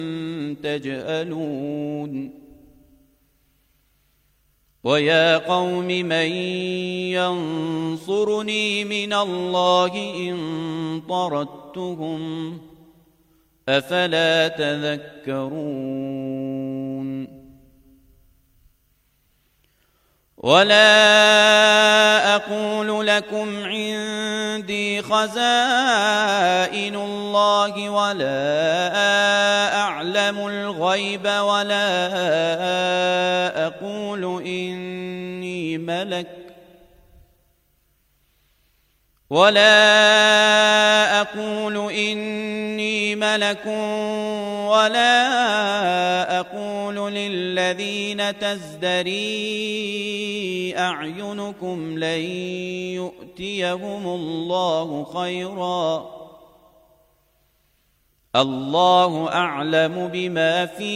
تجهلون ويا قوم من ينصرني من الله إن طردتهم أفلا تذكرون ولا أقول لكم عندي خزائن الله ولا أعلم الغيب ولا أقول إني ملك ولا أقول للذين تزدري أعينكم لن يؤتيهم الله خيرا الله أعلم بما في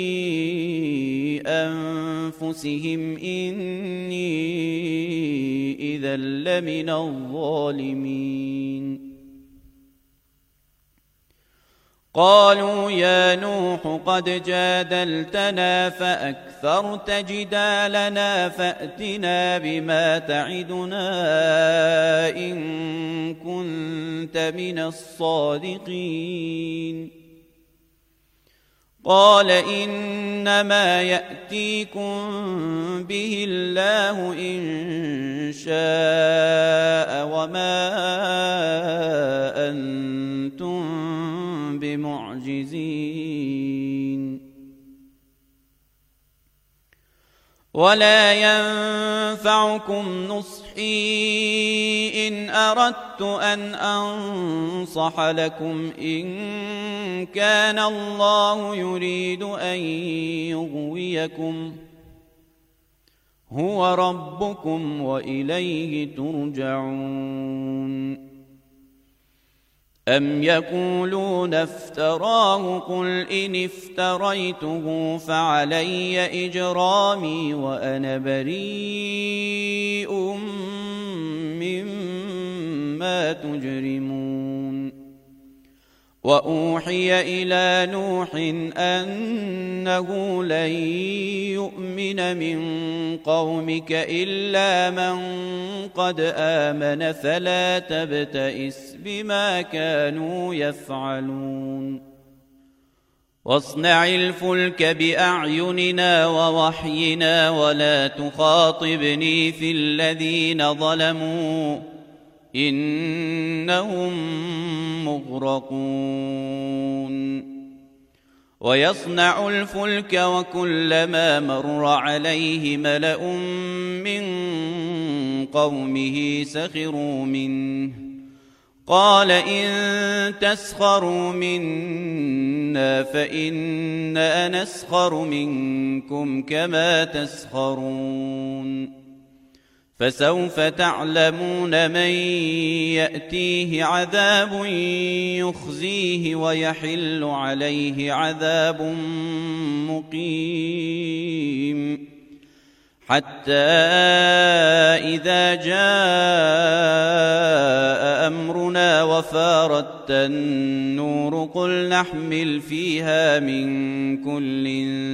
أنفسهم إني إذا لمن الظالمين قالوا يا نوح قد جادلتنا فأكثرت جدالنا فأتنا بما تعدنا إن كنت من الصادقين قال إنما يأتيكم به الله إن شاء وما أنتم بمعجزين ولا ينفعكم نصحي إن أردت أن أنصح لكم إن كان الله يريد أن يغويكم هو ربكم وإليه ترجعون أم يقولون افتراه قل إن افتريته فعلي إجرامي وأنا بريء مما تجرمون وأوحي إلى نوح أنه لن يؤمن من قومك إلا من قد آمن فلا تبتئس بما كانوا يفعلون واصنع الفلك بأعيننا ووحينا ولا تخاطبني في الذين ظلموا إنهم مغرقون ويصنع الفلك وكلما مر عليه ملأ من قومه سخروا منه قال إن تسخروا منا فإنا نسخر منكم كما تسخرون فسوف تعلمون من يأتيه عذاب يخزيه ويحل عليه عذاب مقيم حتى إذا جاء أمرنا وفارت النور قل نحمل فيها من كل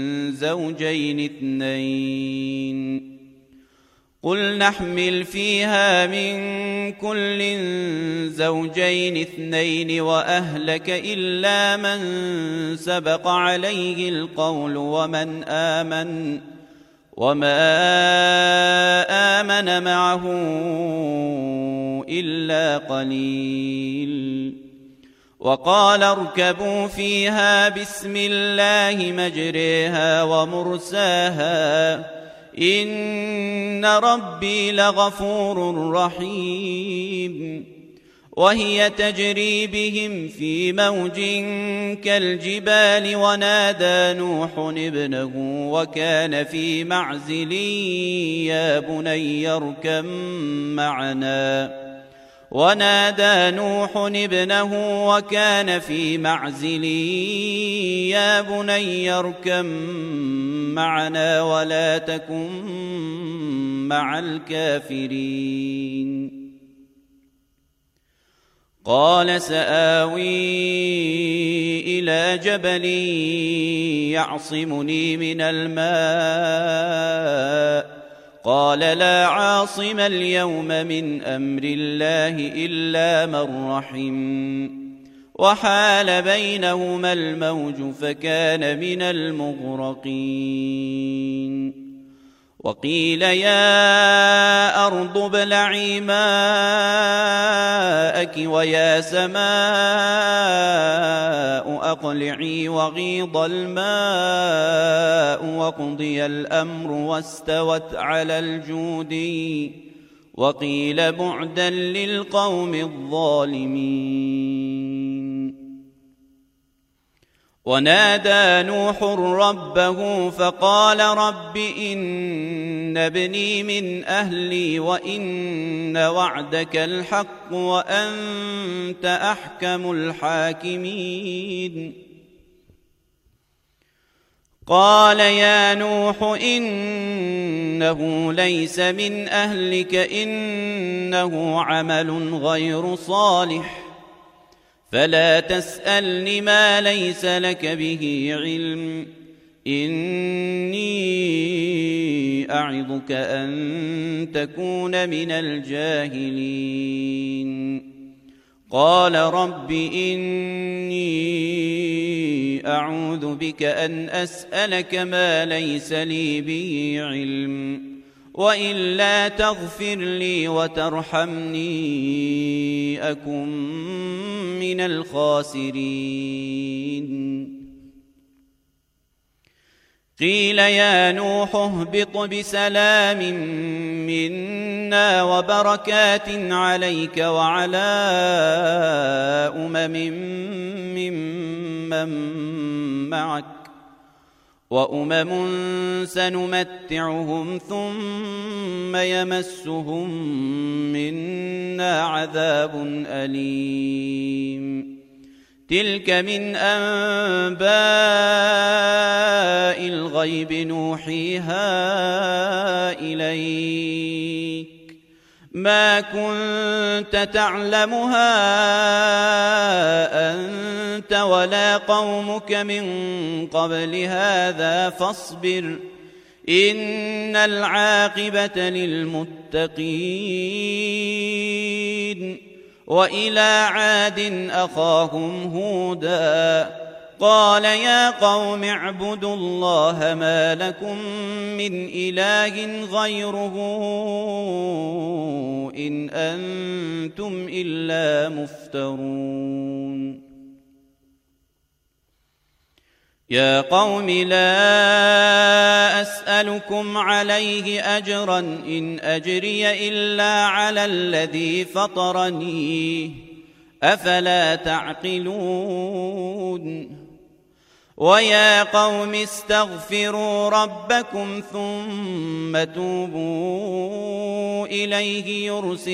زوجين اثنين وأهلك إلا من سبق عليه القول وما آمن معه إلا قليل وقال اركبوا فيها بسم الله مجريها ومرساها إن ربي لغفور رحيم وهي تجري بهم في موج كالجبال ونادى نوح ابنه وكان في معزل يا بني اركب معنا ولا تكن مع الكافرين قال سآوي إلى جبل يعصمني من الماء قال لا عاصم اليوم من أمر الله إلا من رحم وحال بينهما الموج فكان من المغرقين وقيل يا أرض ابلعي ماءك ويا سماء أقلعي وغيض الماء وقضي الأمر واستوت على الجودي وقيل بعدا للقوم الظالمين ونادى نوح ربه فقال رب إن ابني من أهلي وإن وعدك الحق وأنت أحكم الحاكمين قال يا نوح إنه ليس من أهلك إنه عمل غير صالح فلا تسألني ما ليس لك به علم إني أعظك أن تكون من الجاهلين قال رب إني أعوذ بك أن أسألك ما ليس لي به علم وإلا تغفر لي وترحمني أكن من الخاسرين قيل يا نوح اهبط بسلام منا وبركات عليك وعلى ممن معك وأمم سنمتعهم ثم يمسهم منا عذاب أليم تلك من أنباء الغيب نوحيها إليك ما كنت تعلمها أنت ولا قومك من قبل هذا فاصبر إن العاقبة للمتقين وإلى عاد أخاهم هودا قال يا قوم اعبدوا الله ما لكم من إله غيره إن أنتم إلا مفترون يا قوم لا أسألكم عليه أجرا إن أجري إلا على الذي فطرني أفلا تعقلون ويا قوم استغفروا ربكم ثم توبوا إليه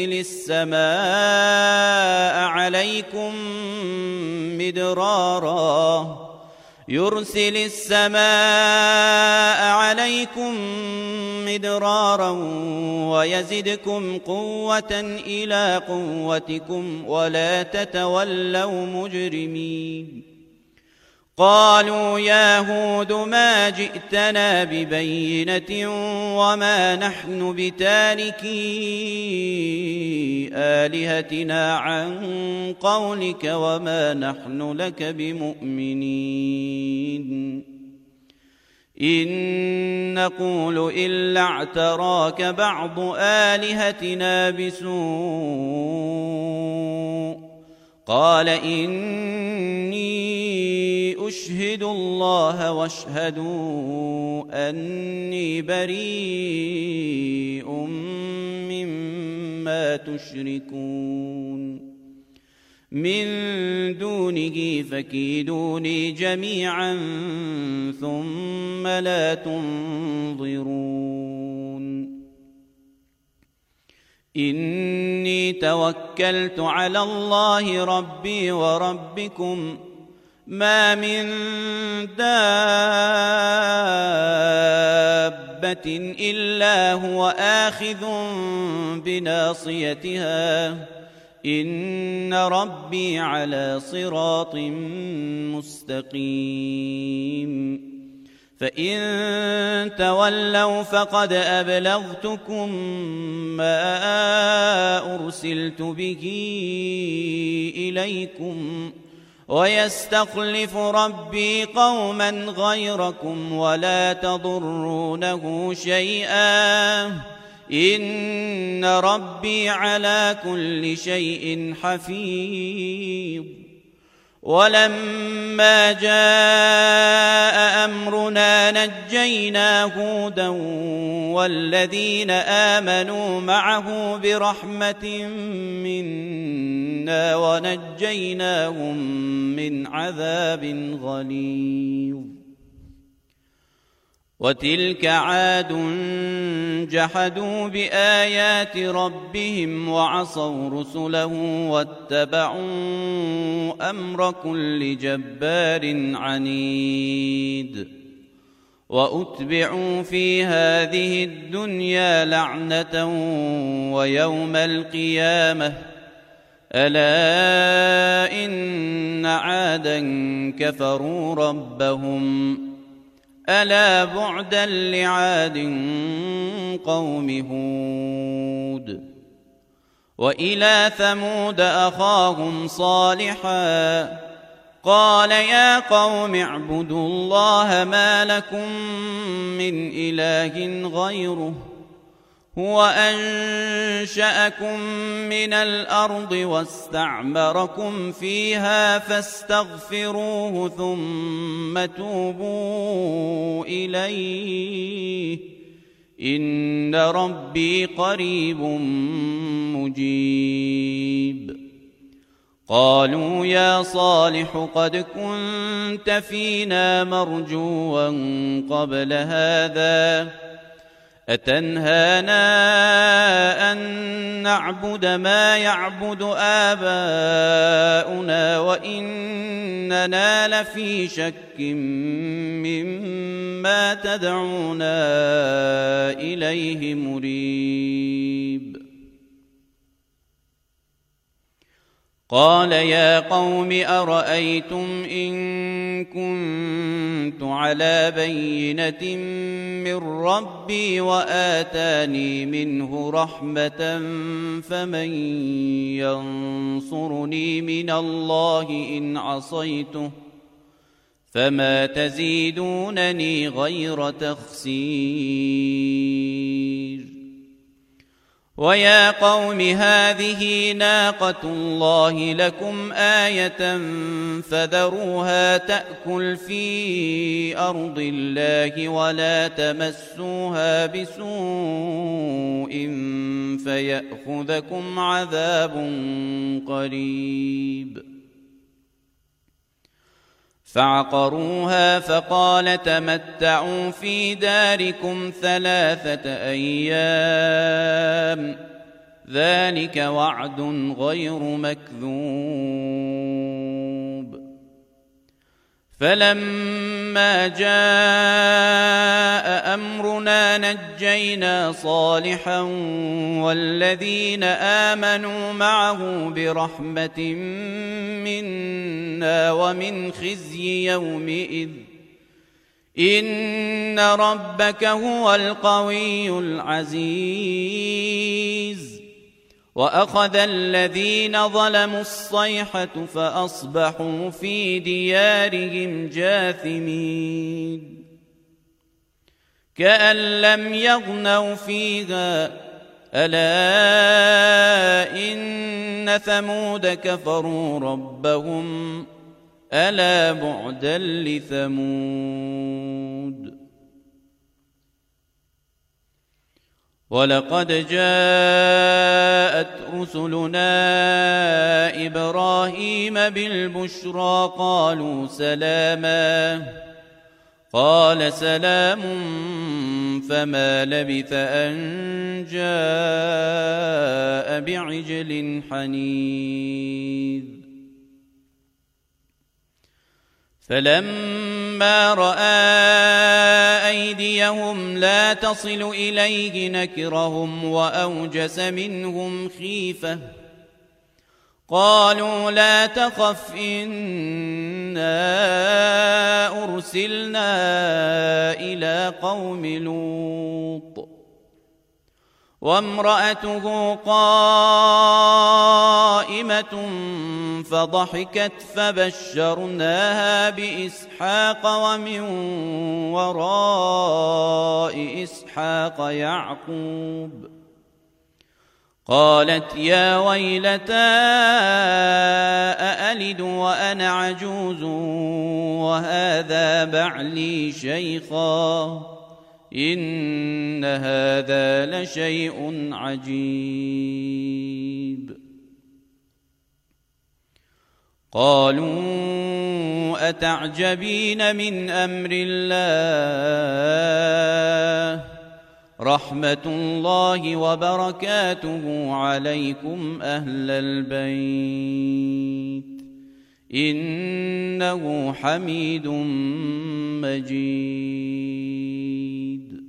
يرسل السماء عليكم مدرارا ويزدكم قوة إلى قوتكم ولا تتولوا مجرمين قالوا يا هود ما جئتنا ببينة وما نحن بتاركي آلهتنا عن قولك وما نحن لك بمؤمنين إن نقول إلا اعتراك بعض آلهتنا بسوء قال إني أشهد الله واشهدوا أني بريء مما تشركون من دونه فكيدوني جميعا ثم لا تنظرون إني توكلت على الله ربي وربكم ما من دابة إلا هو آخذ بناصيتها إن ربي على صراط مستقيم فإن تولوا فقد أبلغتكم ما أرسلت به إليكم ويستخلف ربي قوما غيركم ولا تضرونه شيئا إن ربي على كل شيء حفيظ ولما جاء أمرنا نجينا هودا والذين آمنوا معه برحمة منا ونجيناهم من عذاب غليظ وتلك عاد جحدوا بآيات ربهم وعصوا رسله واتبعوا أمر كل جبار عنيد وأتبعوا في هذه الدنيا لعنة ويوم القيامة ألا إن عادا كفروا ربهم ألا بعدا لعاد قوم هود وإلى ثمود أخاهم صالحا قال يا قوم اعبدوا الله ما لكم من إله غيره هو أنشأكم من الأرض واستعمركم فيها فاستغفروه ثم توبوا إليه إن ربي قريب مجيب قالوا يا صالح قد كنت فينا مرجوا قبل هذا أتنهانا أن نعبد ما يعبد آباؤنا وإننا لفي شك مما تدعونا إليه مريب قال يا قوم أرأيتم إن كنت على بينة من ربي وآتاني منه رحمة فمن ينصرني من الله إن عصيته فما تزيدونني غير تخسير ويا قوم هذه ناقة الله لكم آية فذروها تأكل في أرض الله ولا تمسوها بسوء فيأخذكم عذاب قريب فعقروها فقال تمتعوا في داركم 3 أيام ذلك وعد غير مكذوب فلما جاء أمرنا نجينا صالحا والذين آمنوا معه برحمة منا ومن خزي يومئذ إن ربك هو القوي العزيز وأخذ الذين ظلموا الصيحة فأصبحوا في ديارهم جاثمين كأن لم يغنوا فيها ألا إن ثمود كفروا ربهم ألا بعدا لثمود ولقد جاءت رسلنا إبراهيم بالبشرى قالوا سلاما قال سلام فما لبث أن جاء بعجل حنيذ فلما رأى أيديهم لا تصل إليه نكرهم وأوجس منهم خيفة قالوا لا تخف إنا أرسلنا إلى قوم لوط وامرأته قائمة فضحكت فبشرناها بإسحاق ومن وراء إسحاق يعقوب قالت يا ويلتى أألد وأنا عجوز وهذا بعلي شيخا إن هذا لشيء عجيب قالوا أتعجبين من أمر الله رحمة الله وبركاته عليكم أهل البيت إنه حميد مجيد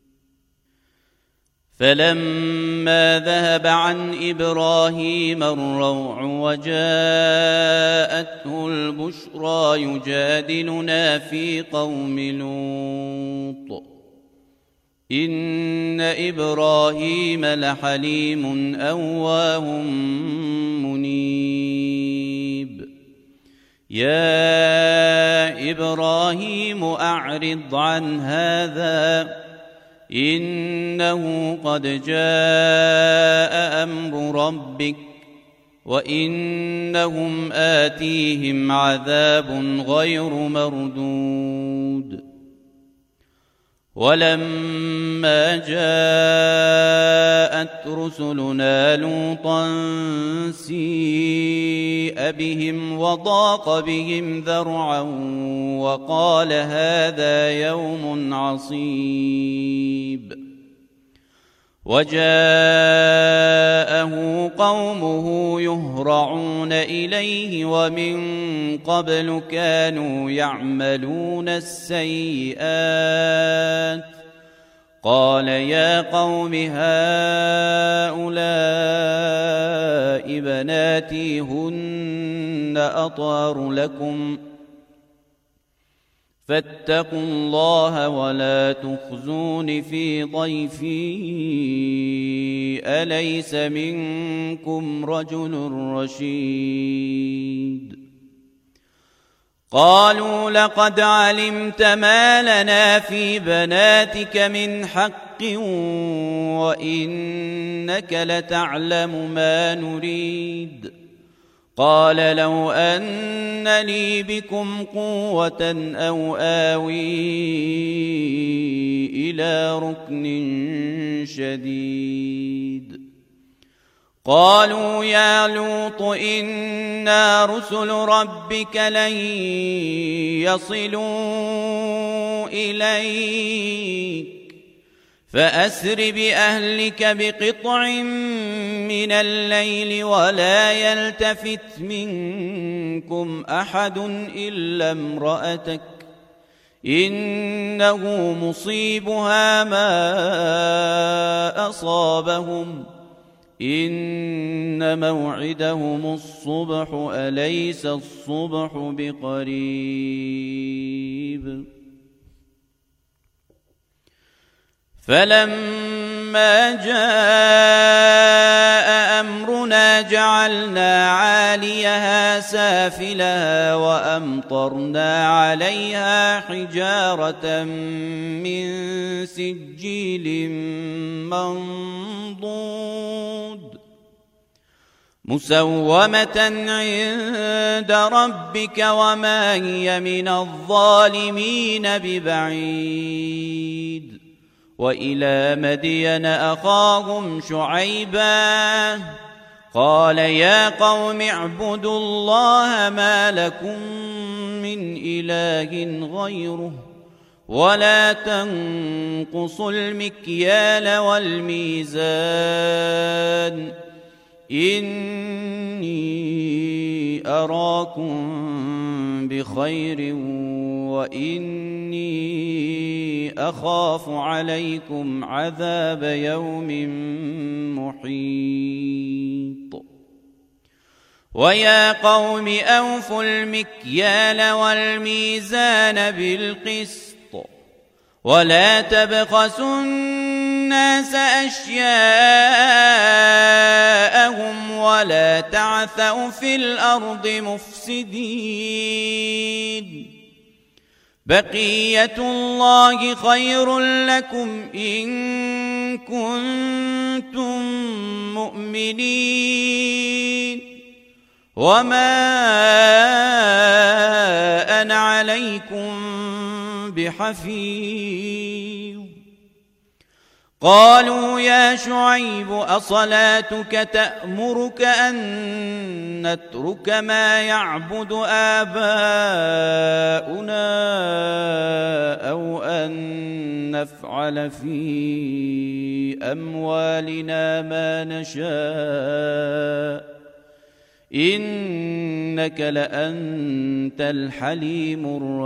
فلما ذهب عن إبراهيم الروع وجاءته البشرى يجادلنا في قوم لوط إن إبراهيم لحليم أواه منيب يا إبراهيم أعرض عن هذا إنه قد جاء أمر ربك وإنهم آتيهم عذاب غير مردود ولما جاءت رسلنا لوطا سيء بهم وضاق بهم ذرعا وقال هذا يوم عصيب وجاءه قومه يهرعون إليه ومن قبل كانوا يعملون السيئات قال يا قوم هؤلاء بناتي هن أطهر لكم فاتقوا الله ولا تخزون في ضيفي أليس منكم رجل رشيد قالوا لقد علمت ما لنا في بناتك من حق وإنك لتعلم ما نريد قال لو أن لي بكم قوة أو آوي إلى ركن شديد قالوا يا لوط إنا رسل ربك لن يصلوا إليك فأسر بأهلك بقطع من الليل ولا يلتفت منكم أحد إلا امرأتك إنه مصيبها ما أصابهم إن موعدهم الصبح أليس الصبح بقريب فلما جاء أمرنا جعلنا عاليها سافلها وأمطرنا عليها حجارة من سجيل منضود مسومة عند ربك وما هي من الظالمين ببعيد وإلى مدين أخاهم شعيبا قال يا قوم اعبدوا الله ما لكم من إله غيره ولا تنقصوا المكيال والميزان إني أراكم بخير وإني أخاف عليكم عذاب يوم محيط ويا قوم أوفوا المكيال والميزان بالقسط ولا تبخسوا الناس أشياءهم ولا تعثوا في الأرض مفسدين بقية الله خير لكم إن كنتم مؤمنين وما أنا عليكم بحفيظ قالوا يا شعيب أصلاتك تأمرك أن نترك ما يعبد آباؤنا أو أن نفعل في أموالنا ما نشاء إنك لأنت الحليم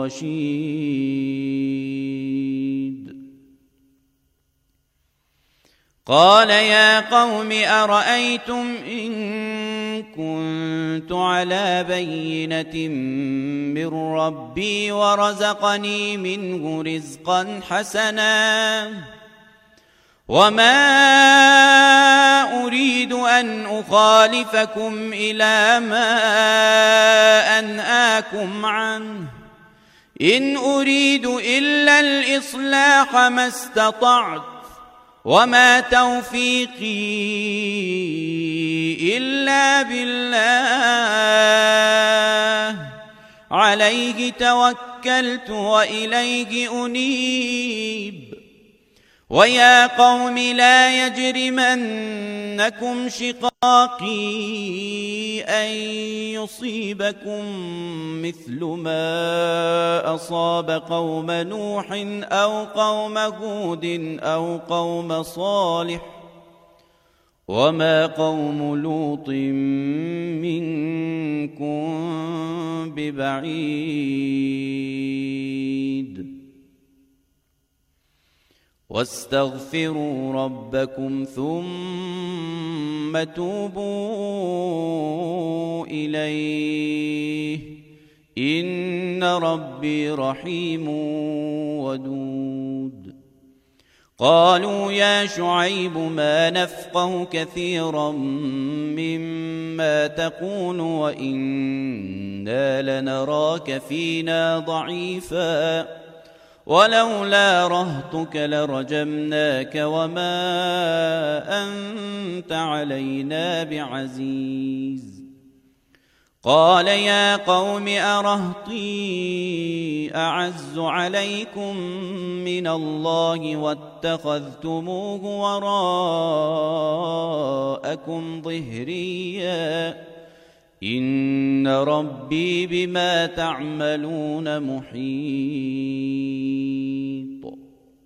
الرشيد قال يا قوم أرأيتم إن كنت على بينة من ربي ورزقني منه رزقا حسنا وما أريد أن أخالفكم إلى ما أنهاكم عنه إن أريد إلا الإصلاح ما استطعت وما توفيقي إلا بالله عليه توكلت وإليه أنيب ويا قوم لا يجرمنكم شقاقي أن يصيبكم مثل ما أصاب قوم نوح أو قوم هود أو قوم صالح وما قوم لوط منكم ببعيد واستغفروا ربكم ثم توبوا إليه إن ربي رحيم ودود قالوا يا شعيب ما نفقه كثيرا مما تقول وإنا لنراك فينا ضعيفا ولولا رهطك لرجمناك وما أنت علينا بعزيز قال يا قوم أرهطي أعز عليكم من الله واتخذتموه وراءكم ظهريا إن ربي بما تعملون محيط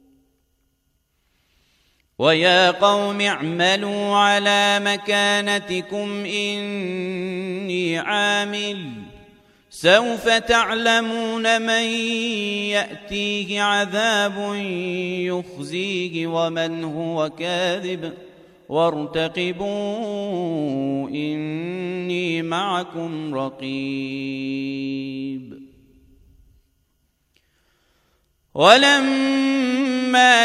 ويا قوم اعملوا على مكانتكم إني عامل سوف تعلمون من يأتيه عذاب يخزيه ومن هو كاذب وارتقبوا إني معكم رقيب ولما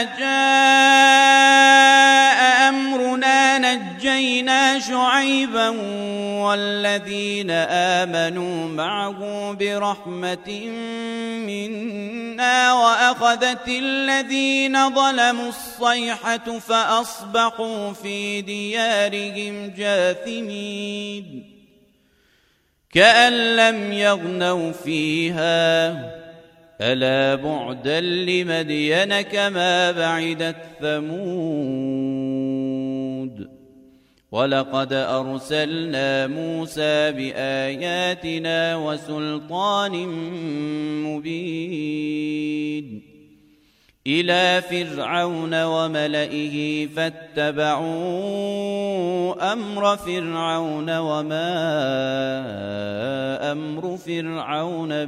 جاء أمرنا نجينا شعيبا والذين آمنوا معه برحمة منا وأخذت الذين ظلموا الصيحة فأصبحوا في ديارهم جاثمين كأن لم يغنوا فيها ألا بعدا لمدين كما بعدت ثمود ولقد أرسلنا موسى بآياتنا وسلطان مبين إلى فرعون وملئه فاتبعوا أمر فرعون وما أمر فرعون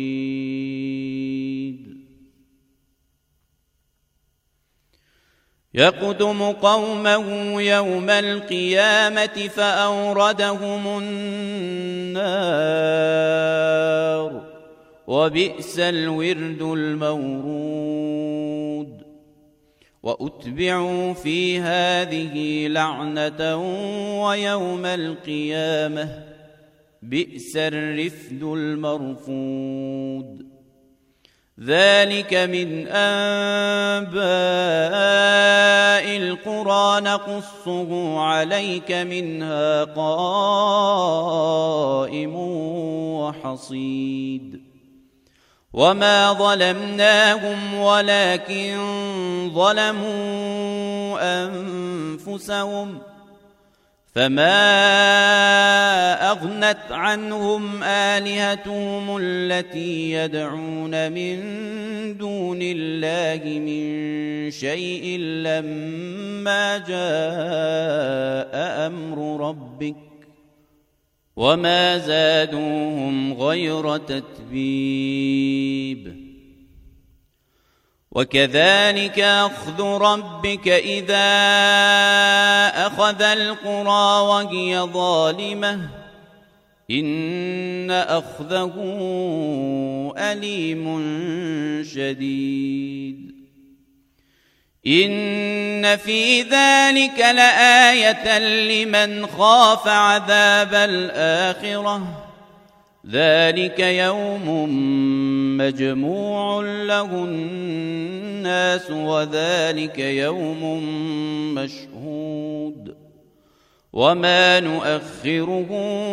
برشيد يقدم قومه يوم القيامة فأوردهم النار وبئس الورد المورود وأتبعوا في هذه لعنة ويوم القيامة بئس الرفد المرفود ذلك من أنباء القرى نقصه عليك منها قائم وحصيد وما ظلمناهم ولكن ظلموا أنفسهم فما أغنت عنهم آلهتهم التي يدعون من دون الله من شيء لما جاء أمر ربك وما زادوهم غير تتبيب وكذلك أخذ ربك إذا أخذ القرى وهي ظالمة إن أخذه أليم شديد إن في ذلك لآية لمن خاف عذاب الآخرة ذلك يوم مجموع له الناس وذلك يوم مشهود وما نؤخره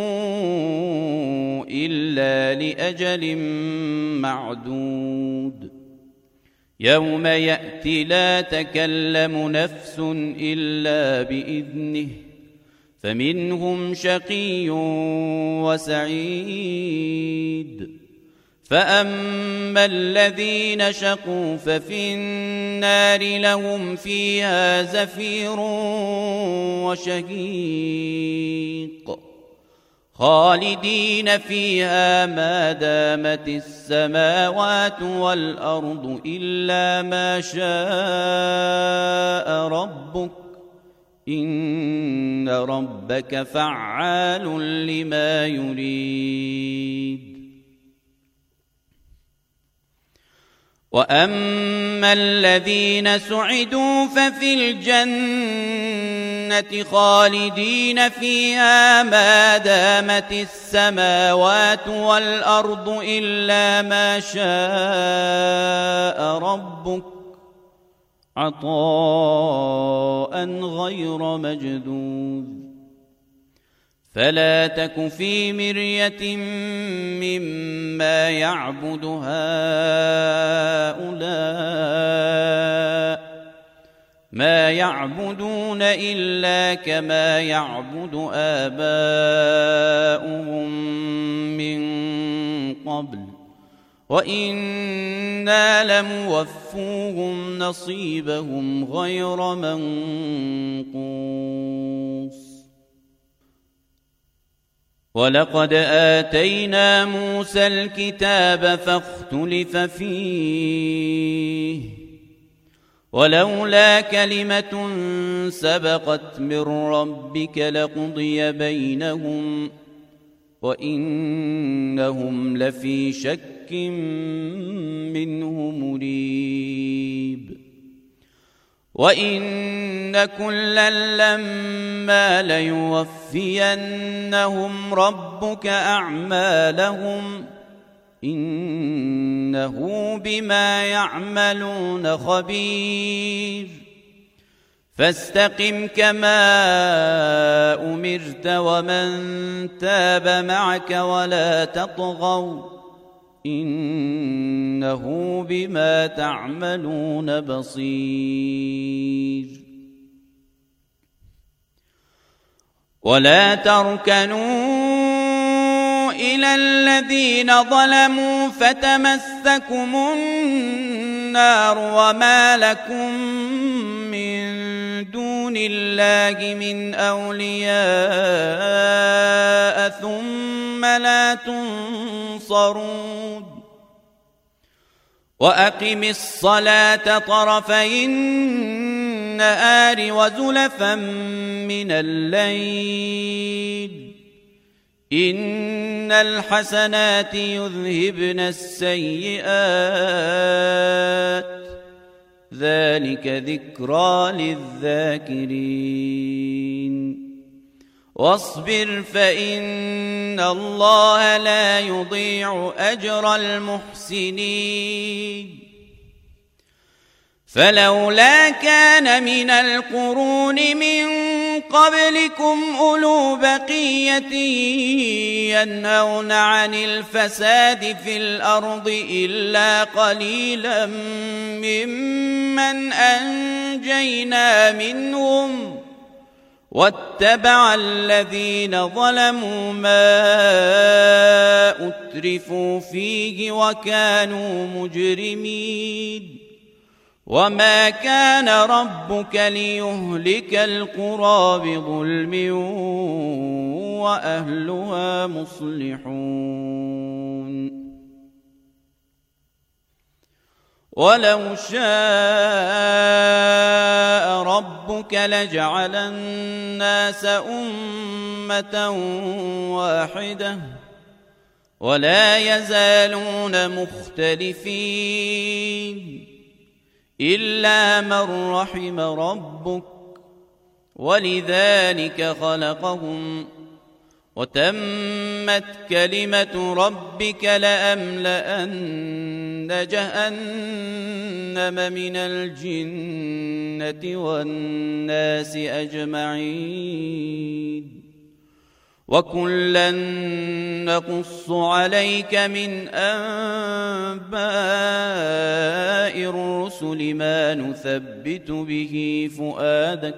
إلا لأجل معدود يوم يأتي لا تكلم نفس إلا بإذنه فمنهم شقي وسعيد فأما الذين شقوا ففي النار لهم فيها زفير وشهيق خالدين فيها ما دامت السماوات والأرض إلا ما شاء ربك إن ربك فعال لما يريد وأما الذين سعدوا ففي الجنة خالدين فيها ما دامت السماوات والأرض إلا ما شاء ربك عطاء غير مجدود فلا تك في مرية مما يعبد هؤلاء ما يعبدون إلا كما يعبد آباؤهم من قبل وإنا لموفوهم نصيبهم غير منقوص ولقد آتينا موسى الكتاب فاختلف فيه ولولا كلمة سبقت من ربك لقضي بينهم وإنهم لفي شك منه مريب وإن كلا لما ليوفينهم ربك أعمالهم إنه بما يعملون خبير فاستقم كما أمرت ومن تاب معك ولا تطغوا إنه بما تعملون بصير ولا تركنوا إلى الذين ظلموا فتمسكم النار وما لكم من دون الله من أولياء ثم لا تنصرون وأقم الصلاة طرفي النهار وزلفا من الليل إن الحسنات يذهبن السيئات ذلك ذكرى للذاكرين واصبر فإن الله لا يضيع أجر المحسنين فلولا كان من القرون من قبلكم أولو بقية ينهون عن الفساد في الأرض إلا قليلا ممن أنجينا منهم واتبع الذين ظلموا ما أترفوا فيه وكانوا مجرمين وما كان ربك ليهلك القرى بظلم وأهلها مصلحون ولو شاء ربك لجعل الناس أمة واحدة ولا يزالون مختلفين إلا من رحم ربك ولذلك خلقهم وتمت كلمة ربك لأملأن جهنم من الجنة والناس أجمعين وكلا نقص عليك من أنباء الرسل ما نثبت به فؤادك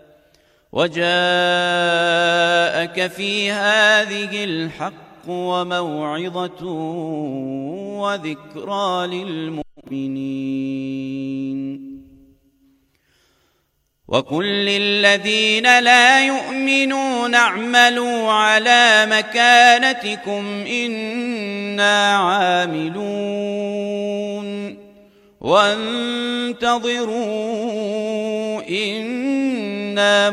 وجاءك في هذه الحق وموعظة وذكرى للمؤمنين وقل للذين لا يؤمنون اعملوا على مكانتكم إنا عاملون وانتظروا إنا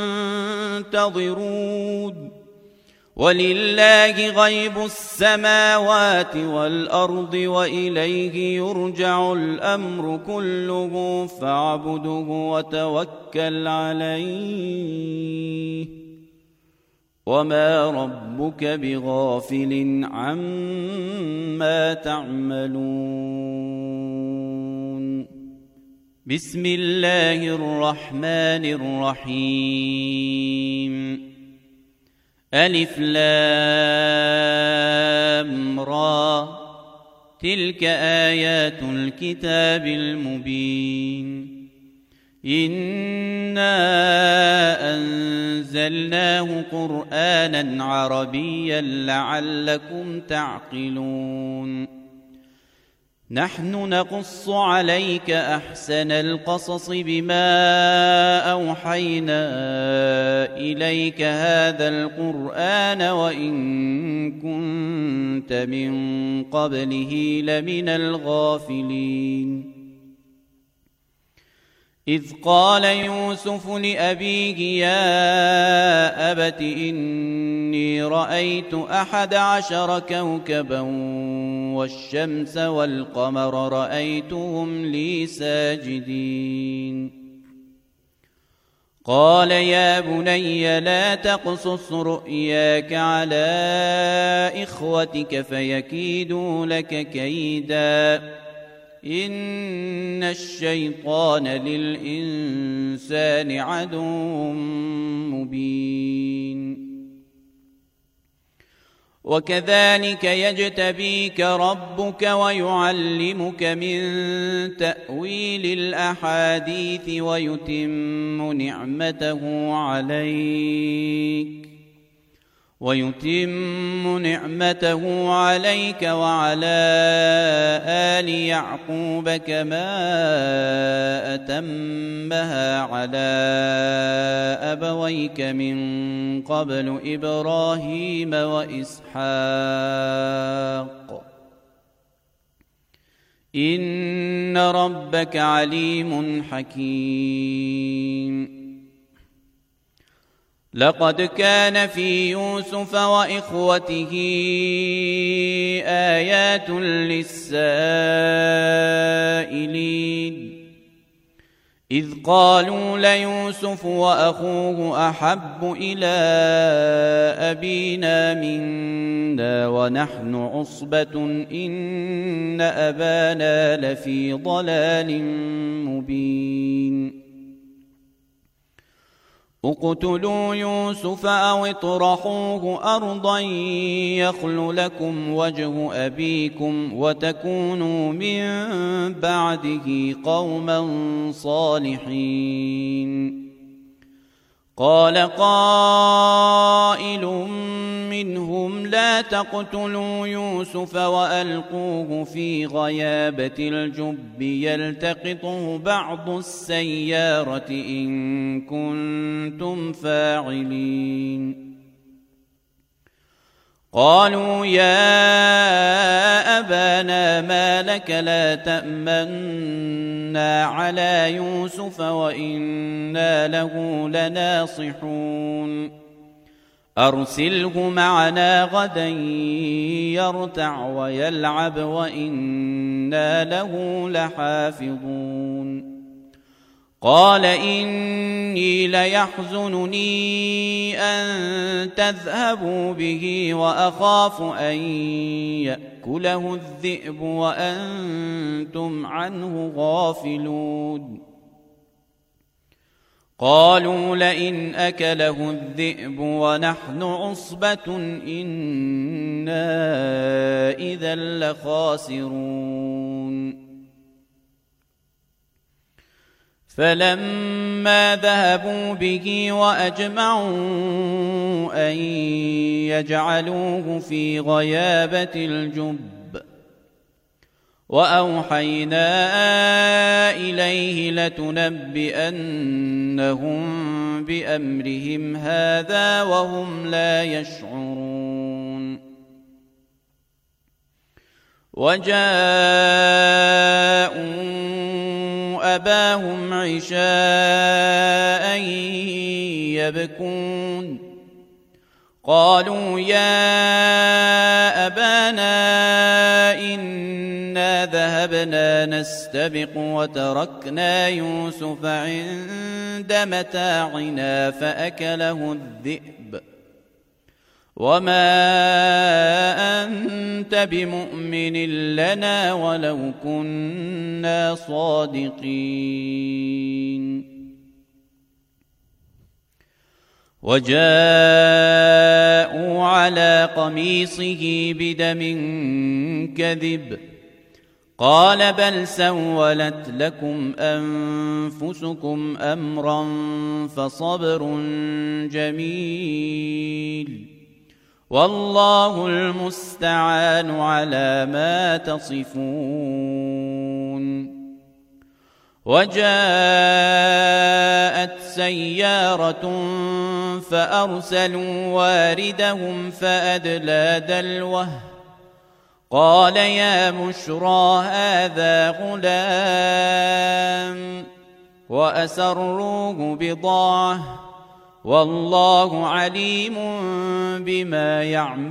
منتظرون ولله غيب السماوات والأرض وإليه يرجع الأمر كله فاعبده وتوكل عليه وما ربك بغافل عما تعملون بسم الله الرحمن الرحيم ألف لام را تلك آيات الكتاب المبين إنا أنزلناه قرآنا عربيا لعلكم تعقلون نحن نقص عليك أحسن القصص بما أوحينا إليك هذا القرآن وإن كنت من قبله لمن الغافلين إذ قال يوسف لأبيه يا أبت إني رأيت 11 كوكبا والشمس والقمر رأيتهم لي ساجدين قال يا بني لا تقصص رؤياك على إخوتك فيكيدوا لك كيدا إن الشيطان للإنسان عدو مبين وكذلك يجتبيك ربك ويعلمك من تأويل الأحاديث ويتم نعمته عليك وعلى آل يعقوب كما أتمها على أبويك من قبل إبراهيم وإسحاق إن ربك عليم حكيم. لقد كان في يوسف وإخوته آيات للسائلين إذ قالوا ليوسف وأخوه أحب إلى أبينا منا ونحن عصبة إن أبانا لفي ضلال مبين. اقتلوا يوسف أو اطرحوه أرضا يخل لكم وجه أبيكم وتكونوا من بعده قوما صالحين. قال قائل منهم لا تقتلوا يوسف وألقوه في غيابة الجب يلتقطه بعض السيارة إن كنتم فاعلين. قالوا يا أبانا ما لك لا تأمنا على يوسف وإنا له لناصحون أرسله معنا غدا يرتع ويلعب وإنا له لحافظون. قال إني ليحزنني أن تذهبوا به وأخاف أن يأكله الذئب وأنتم عنه غافلون. قالوا لئن أكله الذئب ونحن عصبة إنا إذا لخاسرون. فلما ذهبوا به وأجمعوا أن يجعلوه في غيابة الجب وأوحينا إليه لتنبئنهم بأمرهم هذا وهم لا يشعرون. وجاءوا أباهم عشاء يبكون. قالوا يا أبانا إنا ذهبنا نستبق وتركنا يوسف عند متاعنا فأكله الذئب وما أنت بمؤمن لنا ولو كنا صادقين. وجاءوا على قميصه بدم كذب قال بل سولت لكم أنفسكم أمرا فصبر جميل والله المستعان على ما تصفون. وجاءت سيارة فأرسلوا واردهم فأدلى دلوه قال يا بشرى هذا غلام وأسروه بضاعة والله عليم بما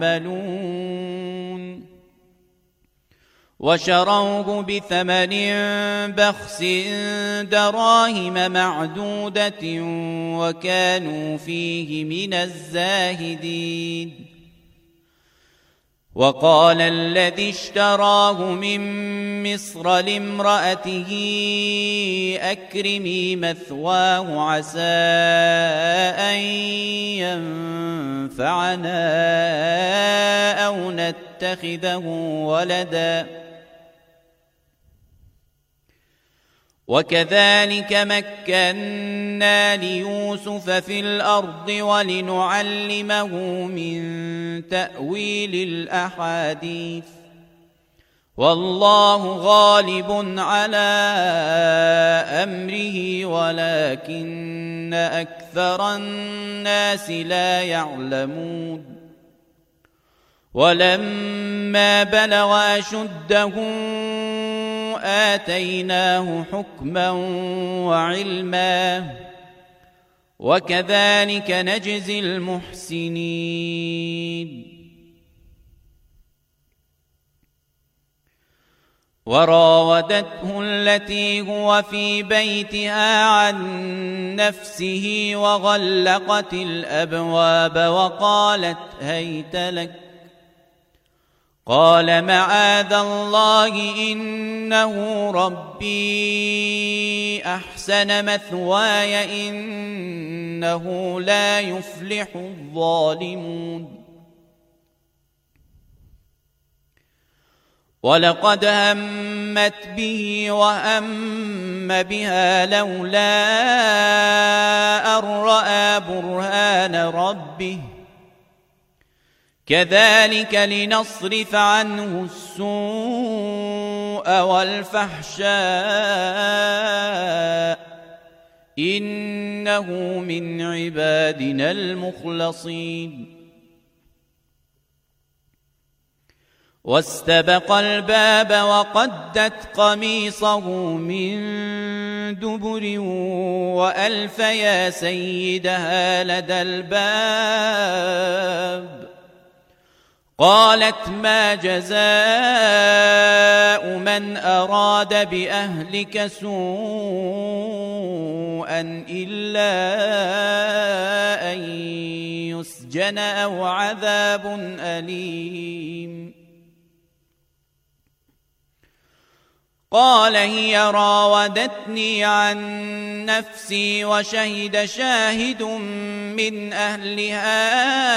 يعملون. وشروه بثمن بخس دراهم معدودة وكانوا فيه من الزاهدين. وقال الذي اشتراه من مصر لامرأته أكرمي مثواه عسى أن ينفعنا أو نتخذه ولدا. وكذلك مكنا ليوسف في الأرض ولنعلمه من تأويل الأحاديث والله غالب على أمره ولكن أكثر الناس لا يعلمون. ولما بلغ أشده آتيناه حكما وعلما وكذلك نجزي المحسنين وراودته التي هو في بيتها عن نفسه وغلقت الأبواب وقالت هيت لك قال معاذ الله إنه ربي أحسن مثواي إنه لا يفلح الظالمون ولقد همت به وهم بها لولا أن رأى برهان ربه كذلك لنصرف عنه السوء والفحشاء إنه من عبادنا المخلصين واستبق الباب وقدت قميصه من دبر وألف يا سيدها لدى الباب قالت ما جزاء من أراد بأهلك سوءا إلا أن يسجن أو عذاب أليم قال هي راودتني عن نفسي وشهد شاهد من أهلها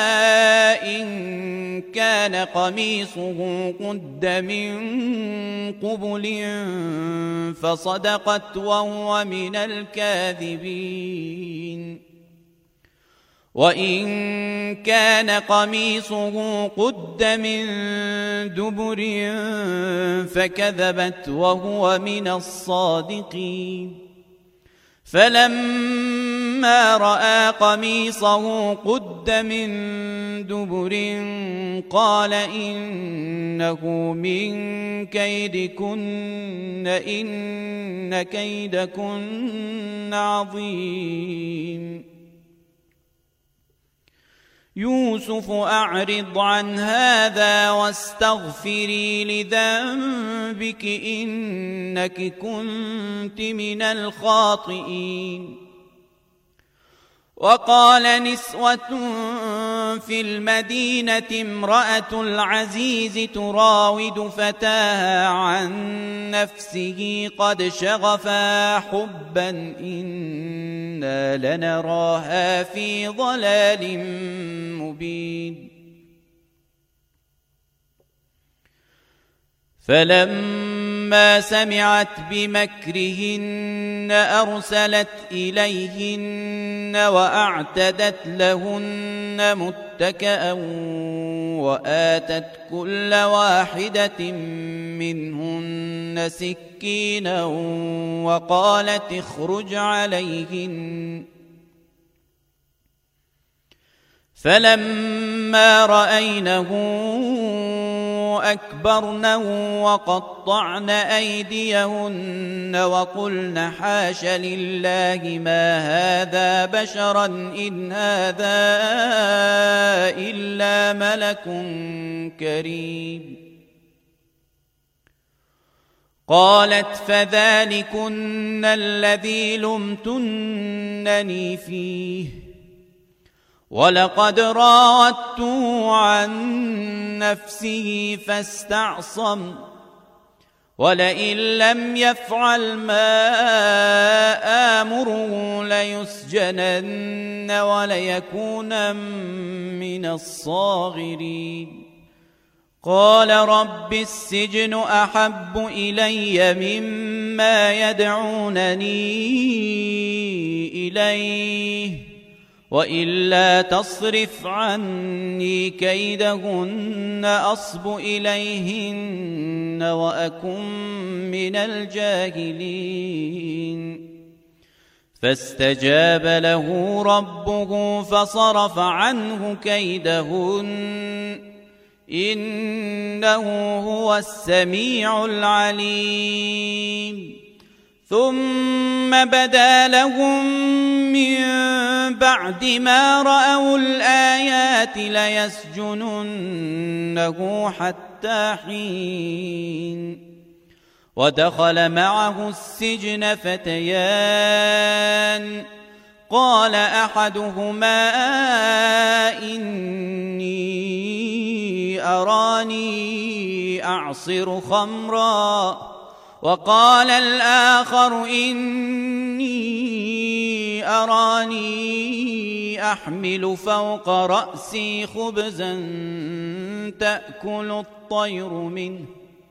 إن كان قميصه قد من قبل فصدقت وهو من الكاذبين وإن كان قميصه قد من دبر فكذبت وهو من الصادقين فلما رأى قميصه قد من دبر قال إنه من كيدكن إن كيدكن عظيم يوسف أعرض عن هذا واستغفري لذنبك إنك كنت من الخاطئين وقال نسوة في المدينة امرأة العزيز تراود فتاها عن نفسه قد شغفا حبا إنا لنراها في ضلال مبين فلما سمعت بمكرهن أرسلت إليهن وأعتدت لهن متكئا وآتت كل واحدة منهن سكينا وقالت اخرج عليهن فلما رأينه أكبرنه وقطعن أيديهن وقلن حاش لله ما هذا بشرا إن هذا إلا ملك كريم قالت فذلكن الذي لمتنني فيه ولقد راودته عن نفسه فاستعصم ولئن لم يفعل ما آمره ليسجنن وليكون من الصاغرين قال رب السجن أحب إلي مما يدعونني إليه وإلا تصرف عني كيدهن أصب إليهن وأكن من الجاهلين فاستجاب له ربه فصرف عنه كيدهن إنه هو السميع العليم ثم بدا لهم من بعد ما رأوا الآيات ليسجننه حتى حين ودخل معه السجن فتيان قال أحدهما إني أراني أعصر خمرا وقال الآخر إني أراني أحمل فوق رأسي خبزا تأكل الطير منه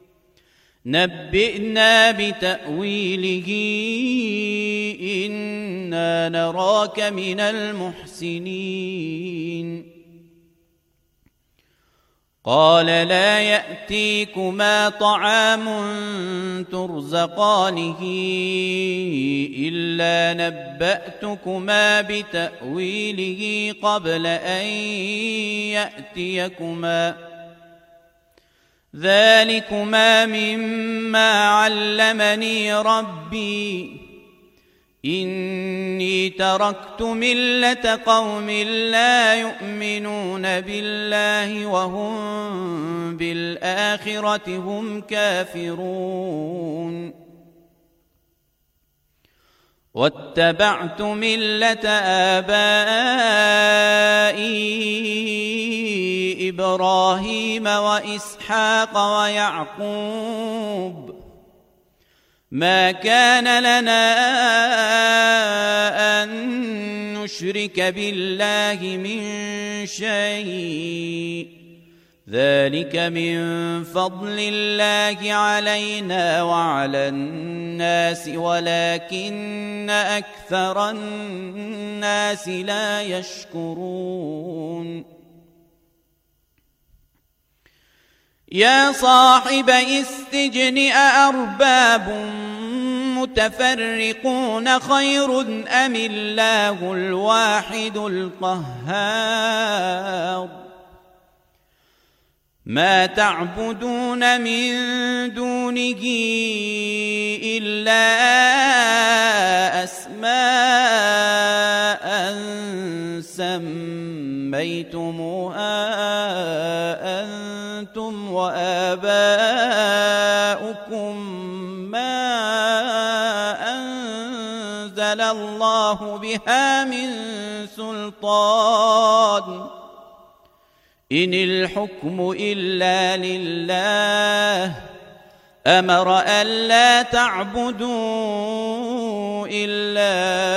نبئنا بتأويله إنا نراك من المحسنين قال لا يأتيكما طعام ترزقانه إلا نبأتكما بتأويله قبل أن يأتيكما ذلكما مما علمني ربي إني تركت ملة قوم لا يؤمنون بالله وهم بالآخرة هم كافرون واتبعت ملة آبائي إبراهيم وإسحاق ويعقوب ما كان لنا أن نشرك بالله من شيء ذلك من فضل الله علينا وعلى الناس ولكن أكثر الناس لا يشكرون يا صاحبي السجن أأرباب متفرقون خير أم الله الواحد القهار ما تعبدون من دونه إلا أسماء سميتموها أنتم وآباؤكم ما أنزل الله بها من سلطان إن الحكم إلا لله أمر ألا تعبدوا إلا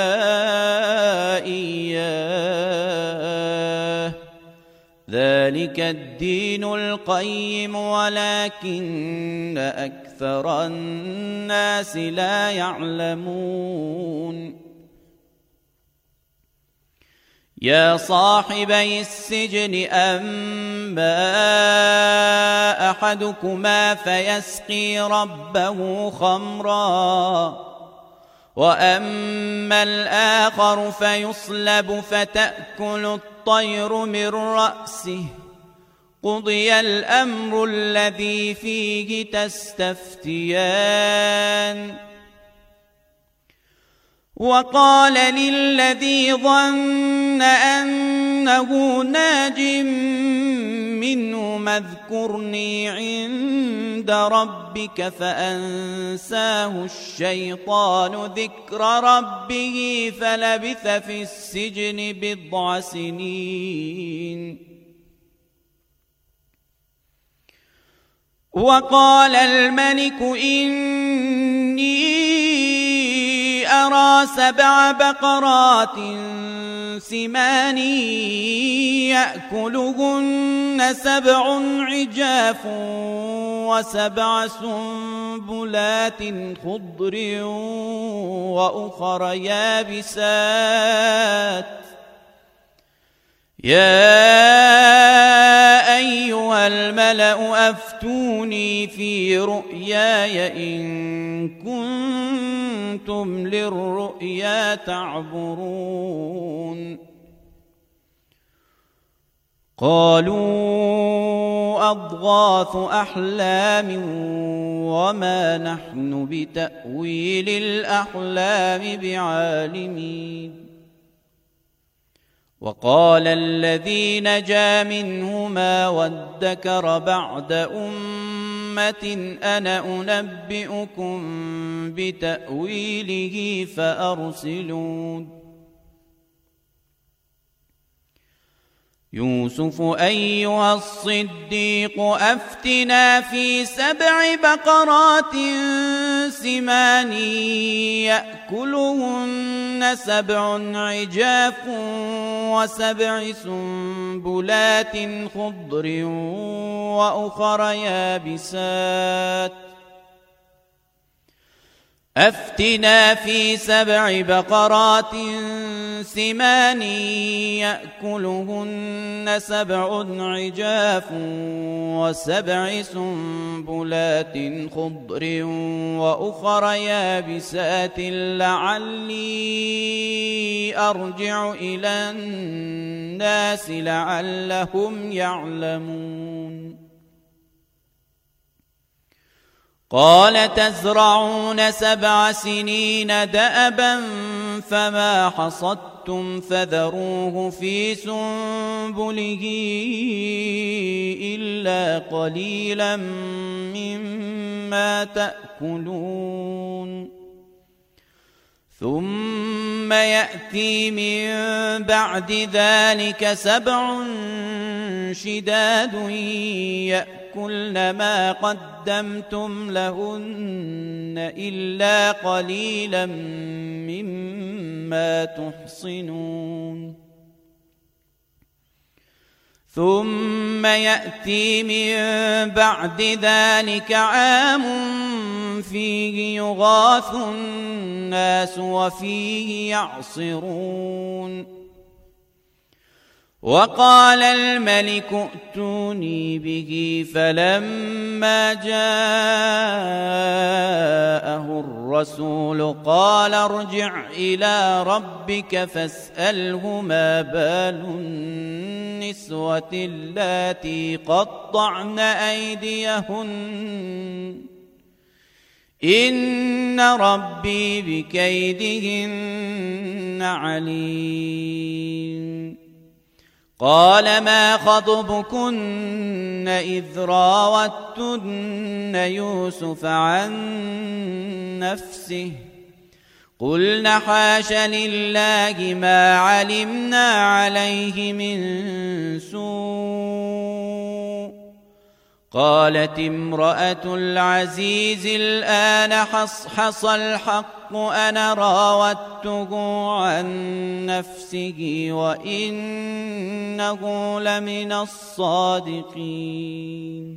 إياه ذلك الدين القيم ولكن أكثر الناس لا يعلمون يا صاحبي السجن أما أحدكما فيسقي ربه خمرا وأما الآخر فيصلب فتأكل الطير من رأسه قضي الأمر الذي فيه تستفتيان وقال للذي ظن أنه ناج منه اذكرني عند ربك فأنساه الشيطان ذكر ربه فلبث في السجن بضع سنين وقال الملك إني أرى 7 بقرات سمان يأكلهن 7 عجاف و7 سنبلات خضر وأخر يابسات يا أيها الملأ أفتوني في رؤياي إن كنتم للرؤيا تعبرون قالوا أضغاث أحلام وما نحن بتأويل الأحلام بعالمين وقال الذي نجا منهما وادكر بعد أمة أنا أنبئكم بتأويله فأرسلون يوسف أيها الصديق أفتنا في 7 بقرات سمان يأكلهن 7 عجاف و7 سنبلات خضر وأخر يابسات أفتنا في 7 بقرات سمان يأكلهن 7 عجاف و7 سنبلات خضر وأخر يابسات لعلي أرجع إلى الناس لعلهم يعلمون قال تزرعون 7 سنين دأبا فما حصدتم فذروه في سنبله إلا قليلا مما تأكلون ثم يأتي من بعد ذلك 7 شداد يأكلن ما قدمتم لهن إلا قليلا مما تحصنون ثم يأتي من بعد ذلك عام فيه يغاث الناس وفيه يعصرون وقال الملك ائتوني به فلما جاءه الرسول قال ارجع إلى ربك فاسأله ما بال النسوة اللاتي قطعن أيديهن إن ربي بكيدهن عليم قال ما خطبكن إذ راوتن يوسف عن نفسه قلن حاش لله ما علمنا عليه من سوء قالت امرأة العزيز الآن حصحص الحق أنا راودته عن نفسه وإنه لمن الصادقين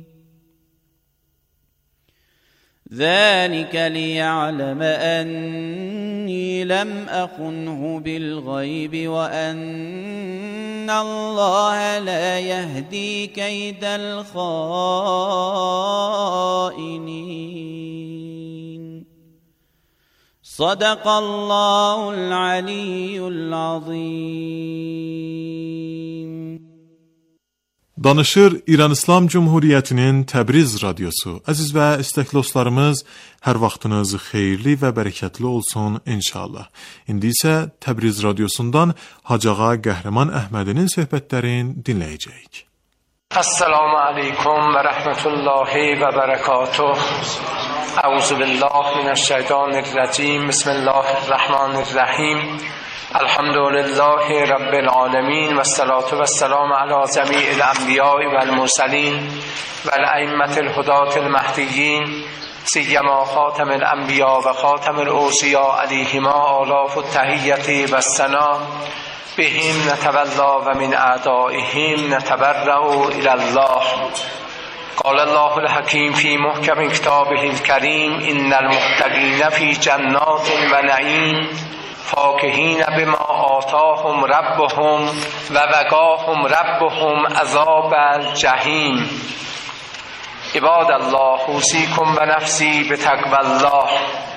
ذلك ليعلم أني لم أخنه بالغيب وأن الله لا يهدي كيد الخائنين صدق الله العلي العظيم. Danışır İran İslam Cumhuriyyətinin Təbriz Radiosu. Əziz və istəkli dostlarımız, hər vaxtınız xeyirli və bərəkətli olsun inşallah. İndi isə Təbriz Radiosundan Hacıağa Qəhrəman Əhmədinin söhbətlərini dinləyəcəyik. Assalamu aleykum və rəhmətullahi və bərəkatuh. Əuzu billah minəşşeytanirracim. Bismillahirrahmanirrahim. Elhamdülillahi Rabbil alemin ve salatu ve selamu ala cemi'il enbiya'i vel mursalin vel eimmetil hudatil mehdiyyin siyyama khatamil enbiya ve khatamil usiya aleyhima alafut tahiyyati ve sena bihim netevella ve min a'daihim neteberra'u ilallah. قال الله الحكيم في محكم كتابه الكريم إن المتقين في جنات ونعيم فاكهين بما آتاهم ربهم ووقاهم ربهم عذاب الجحيم. عباد الله اوصيكم ونفسي بتقوى الله.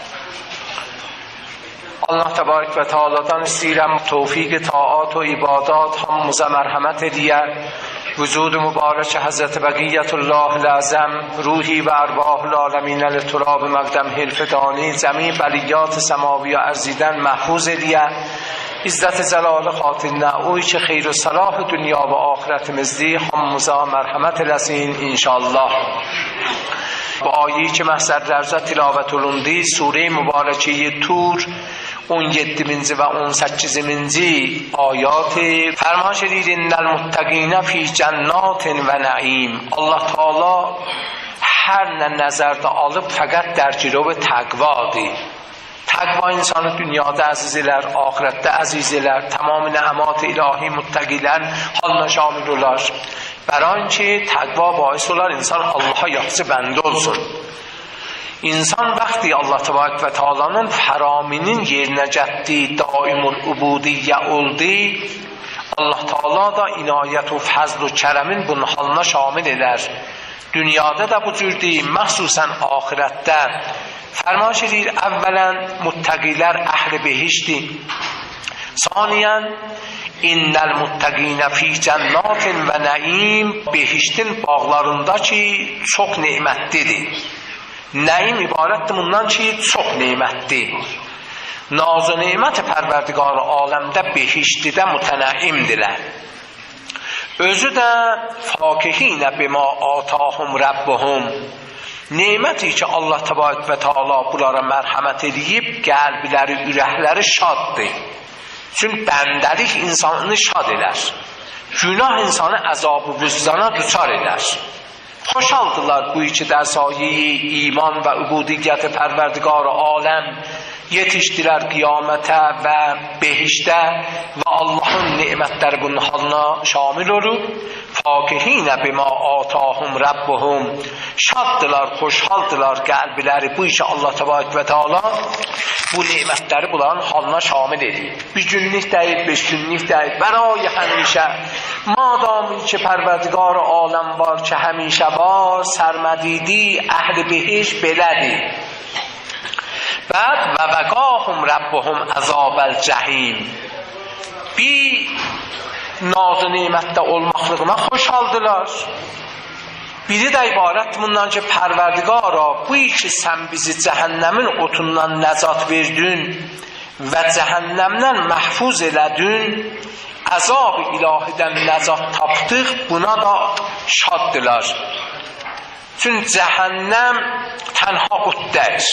Allah تبارک و تعالی'dan istəyirəm tövfiq taat و ibadat hamımıza mərhəmət edər وجود مبارک حضرت بقیت الله العظم، روحی و ارواح العالمین لتراب مقدم الفدانی، جمیع بلیات سماوی و ارزیدن محفوظ دیه، عزت جلال خاطر نعوی که خیر و صلاح دنیا و آخرت مزدی حمزا مرحمت لسین انشاءالله. با آیه‌ای که محضر درجه تلاوت ولوندی سوره مبارکه تور 17 و 18 آیات فرمان شدید ان المتقین فی جنات و نعیم. Allah Taala hər nə nəzərdə alıb fəqət dərgirov təqvadır. Təqva insanı dünyada əziz elər, ahirətdə əziz elər, tamam nə'amat ilahi muttəqilərin halına şamil olar. برای اینکه تقوا باعث olar insan Allah'a yaxşı bəndə olsun. İnsan vaxtı Allah Tebarek ve Teala'nın haraminin yerine getdiyi daimul ubudiyyə oldu, Allah Teala da inayət və fəzl və kərəmin bunun halına şamil elər. Dünyada da bu cürdür, məxsusən ahirətdə. Fərman edir, əvvələn muttəqilər əhl-i behişdir. Saniyen innel muttəqinə fi cənnatin və nəim, behiştin bağlarında ki çox nemətlidir. Nəim ibarətdir bundan ki çox nemətdir. Naz və nemət pərverdigar aləmdə behiştidə mütənəimdirlər. Özü də fakihinə bima atahum rabbuhum, neməti ki Allah Təbarək və Teala bunlara mərhəmət edib, qəlbləri, ürəkləri şaddır. Çünki bəndəlik insanı şad elər. Günah insanı əzab-ı vüzdana düçar elər. Xoşaldılar bu iki در سایه iman və ubudiyyət pərverdigar aləm yetişdilər qiyamətə və behişdə və Allahın nemətləri bunun halına şamil olub. Fakihinə bima atahum rabbuhum, şaddılar, xoşhaldılar qəlbləri bu işi Allah Təbarək və Teala bu nemətləri bunların halına şamil edib. Bir günlük deyil, 5 günlük deyil, برای həmişə. Madami ki pərverdigar aləm var ki həmişə var, sərmədidi əhl-i behiş belədir. Bəd və vəqahum rəbbuhum əzabəl cəhim, bir naz-ı nemətdə olmaqlığına xoşaldılar. Biri də ibarət bundan ki pərverdigara bu ki sən bizi cəhənnəmin otundan nəcat verdin və cəhənnəmdən məhfuz elədin, əzab-ı ilahidən nəcat tapdıq, buna da şaddılar. Çünki cəhənnəm tənha qüddədir.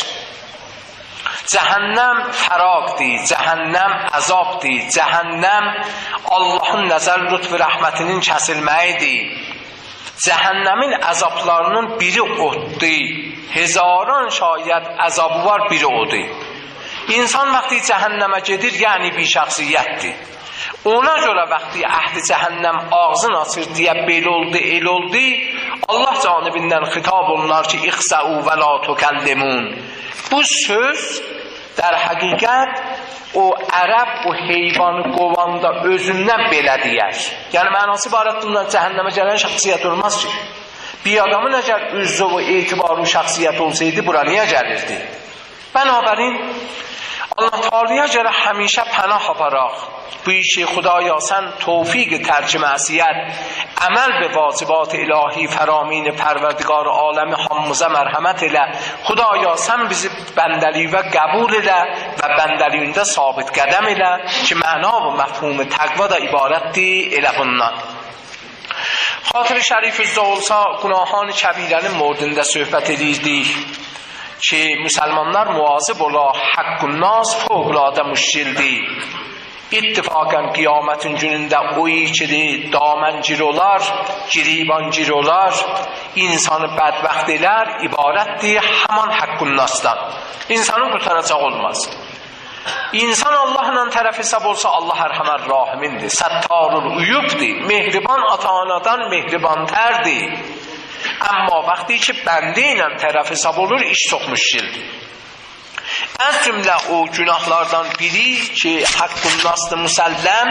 Cəhənnəm fəraqdir, cəhənnəm əzabdir, cəhənnəm Allahın nəzər lütf və rəhmətinin kəsilməyidir. Cəhənnəmin əzablarının biri oddur, hezaran şayət əzabı var, biri odur. İnsan vaxtı cəhənnəmə gedir, yəni bir şəxsiyyətdir. Ona görə vaxtı əhli cəhənnəm ağzın açır deyə belə oldu, el oldu, Allah canibindən xitab olunlar ki ixsəu və la tükəllimun. Bu söz در حقیقت o ərəb o heyvanı qovanda özündən belə deyər. Yəni mənası ibarət bundan cəhənnəmə gələn şəxsiyyət olmaz ki. Bir adamın əgər üzzü və etibarı şəxsiyyət olsaydı bura niyə gəlirdi? Bənabərin Allah Teala'ya görə həmişə pənah aparaq. Bu işi Xudaya sən توفیق ترک معصیت عمل به واجبات الهی فرامین پروردگار عالم حمزه مرحمت elə. Xudaya sən bizi bəndəliyə qəbul elə və bəndəliyində sabit qədəm elə ki məna və məfhum təqva da ibarətdir elə bundan. Xatir şərif üzdə olsa günahان kəbirənin mordində söhbət edirdik ki müsəlmanlar muazib ola haqqun nas fövqəladə müşkildir. İttifaqən qiyamətin günündə o ikidir, daməncir olar, giribancir olar, insanı bədbəxt elər, ibarətdir həman haqqun nasdan. İnsanı qurtaracaq olmaz. İnsan Allahla tərəf hesab olsa Allah ərhəmər rahimindir, səttarul uyubdir, mehriban ata-anadan mehribantərdir. Amma vaxtı ki bəndə ilə tərəf hesab olur, iş çox müşkildir. Az cümlə o günahlardan biri ki haqqun nasdı müsəlləm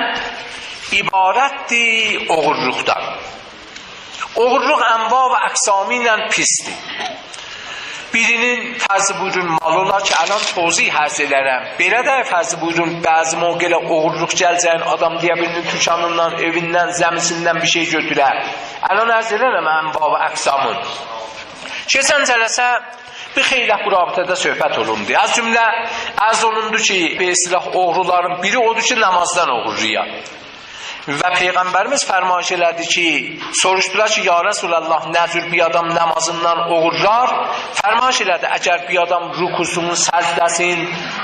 ibarətdir oğurluqdan. Oğurluq ənva və əqsami ilə pisdir. birinin fərzi buyurun mal olar ki, alan tozih ərz elərəm. Belə də fərzi buyurun bəzi mövqelə oğurluq gələcəyin adam deyə birinin tükanından, evindən, zəmisindən bir şey götürər. Alan ərz elərəm ənva və əqsamın. Keçən cələsə bir xeyli bu rabitədə söhbət olundu. Az cümlə ərz olundu ki, bir silah oğruların biri odur ki, namazdan oğurlayar. Və Peyğəmbərimiz fərmayış elədi ki, soruşdular ki, ya Resulallah, nə cür bir adam namazından oğurlar? Fərmayış elədi, əgər bir adam rükusunu, səcdəsini,